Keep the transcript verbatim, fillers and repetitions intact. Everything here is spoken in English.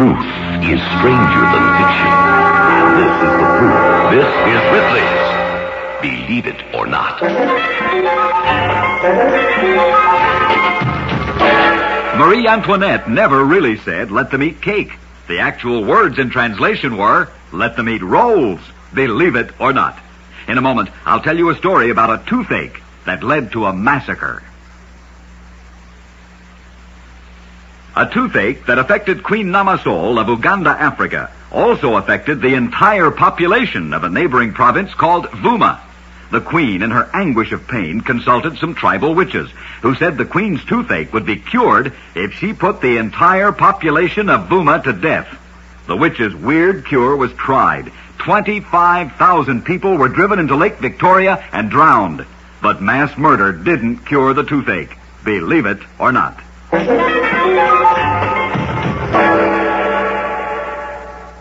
Truth is stranger than fiction. And this is the proof. This is Ripley's Believe It or Not. Marie Antoinette never really said, let them eat cake. The actual words in translation were, let them eat rolls. Believe it or not. In a moment, I'll tell you a story about a toothache that led to a massacre. A toothache that affected Queen Namasole of Uganda, Africa, also affected the entire population of a neighboring province called Vuma. The queen, in her anguish of pain, consulted some tribal witches, who said the queen's toothache would be cured if she put the entire population of Vuma to death. The witches' weird cure was tried. twenty-five thousand people were driven into Lake Victoria and drowned. But mass murder didn't cure the toothache. Believe it or not.